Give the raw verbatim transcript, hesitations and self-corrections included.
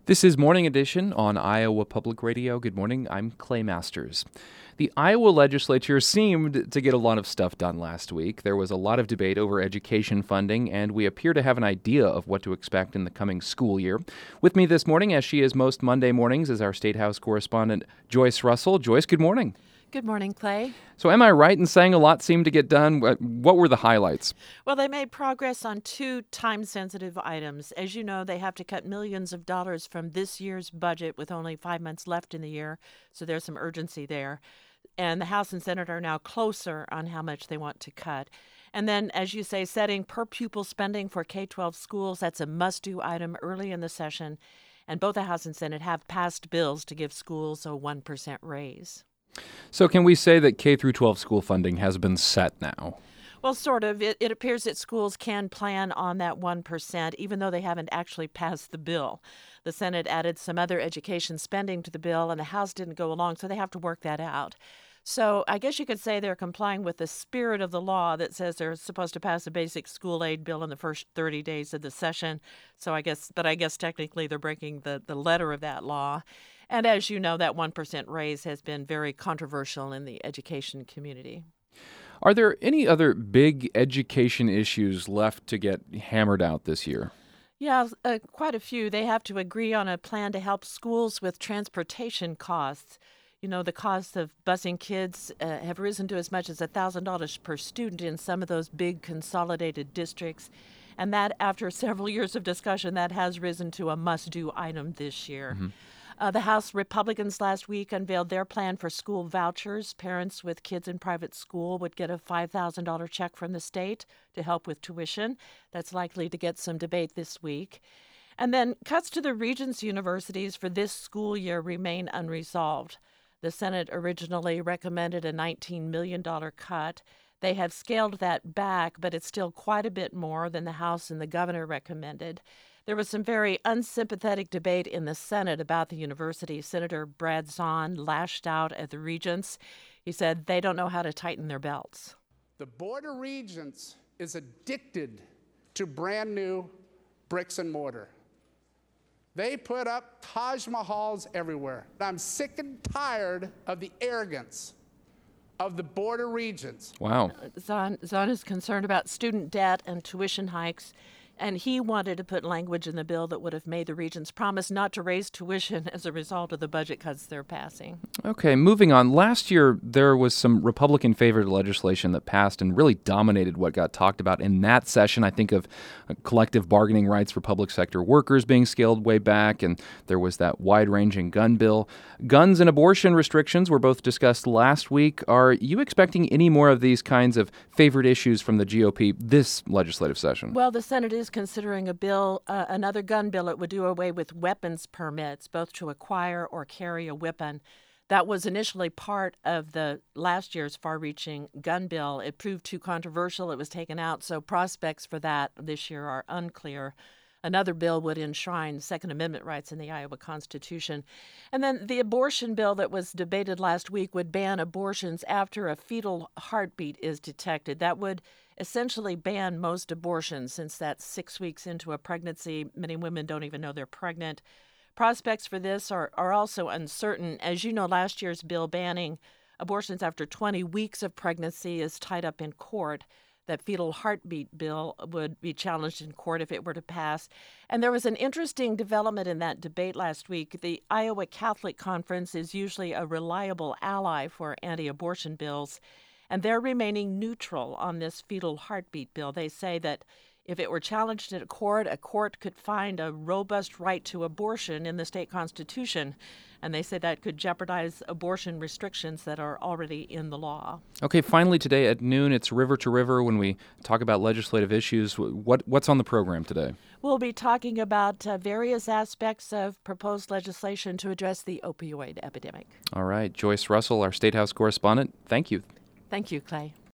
This is Morning Edition on Iowa Public Radio. Good morning, I'm Clay Masters. The Iowa legislature seemed to get a lot of stuff done last week. There was a lot of debate over education funding, and we appear to have an idea of what to expect in the coming school year. With me this morning, as she is most Monday mornings, is our State House correspondent, Joyce Russell. Joyce, good morning. Good morning, Clay. So am I right in saying a lot seemed to get done? What were the highlights? Well, they made progress on two time-sensitive items. As you know, they have to cut millions of dollars from this year's budget with only five months left in the year, so there's some urgency there. And the House and Senate are now closer on how much they want to cut. And then, as you say, setting per-pupil spending for K twelve schools, that's a must-do item early in the session. And both the House and Senate have passed bills to give schools a one percent raise. So can we say that K through twelve school funding has been set now? Well, sort of. It, it appears that schools can plan on that one percent, even though they haven't actually passed the bill. The Senate added some other education spending to the bill, and the House didn't go along, so they have to work that out. So I guess you could say they're complying with the spirit of the law that says they're supposed to pass a basic school aid bill in the first thirty days of the session. So I guess, but I guess technically they're breaking the, the letter of that law. And as you know, that one percent raise has been very controversial in the education community. Are there any other big education issues left to get hammered out this year? Yeah, uh, quite a few. They have to agree on a plan to help schools with transportation costs. You know, the costs of busing kids uh, have risen to as much as one thousand dollars per student in some of those big consolidated districts. And that, after several years of discussion, that has risen to a must-do item this year. Mm-hmm. Uh, the House Republicans last week unveiled their plan for school vouchers. Parents with kids in private school would get a five thousand dollars check from the state to help with tuition. That's likely to get some debate this week. And then cuts to the Regents universities for this school year remain unresolved. The Senate originally recommended a nineteen million dollars cut. They have scaled that back, but it's still quite a bit more than the House and the governor recommended. There was some very unsympathetic debate in the Senate about the university. Senator Brad Zahn lashed out at the Regents. He said they don't know how to tighten their belts. The Board of Regents is addicted to brand new bricks and mortar. They put up Taj Mahals everywhere. I'm sick and tired of the arrogance of the Board of Regents. Wow. Zahn, Zahn is concerned about student debt and tuition hikes. And he wanted to put language in the bill that would have made the Regents promise not to raise tuition as a result of the budget cuts they're passing. Okay, moving on. Last year, there was some Republican-favored legislation that passed and really dominated what got talked about in that session. I think of uh, collective bargaining rights for public sector workers being scaled way back, and there was that wide-ranging gun bill. Guns and abortion restrictions were both discussed last week. Are you expecting any more of these kinds of favored issues from the G O P this legislative session? Well, the Senate is considering a bill, uh, another gun bill. It would do away with weapons permits, both to acquire or carry a weapon. That was initially part of the last year's far-reaching gun bill. It proved too controversial. It was taken out, so prospects for that this year are unclear. Another bill would enshrine Second Amendment rights in the Iowa Constitution. And then the abortion bill that was debated last week would ban abortions after a fetal heartbeat is detected. That would essentially ban most abortions, since that's six weeks into a pregnancy. Many women don't even know they're pregnant. Prospects for this are, are also uncertain. As you know, last year's bill banning abortions after twenty weeks of pregnancy is tied up in court. That fetal heartbeat bill would be challenged in court if it were to pass. And there was an interesting development in that debate last week. The Iowa Catholic Conference is usually a reliable ally for anti-abortion bills, and they're remaining neutral on this fetal heartbeat bill. They say that if it were challenged in a court, a court could find a robust right to abortion in the state constitution. And they say that could jeopardize abortion restrictions that are already in the law. Okay, finally today at noon, it's River to River when we talk about legislative issues. What What's on the program today? We'll be talking about uh, various aspects of proposed legislation to address the opioid epidemic. All right, Joyce Russell, our State House correspondent, thank you. Thank you, Clay.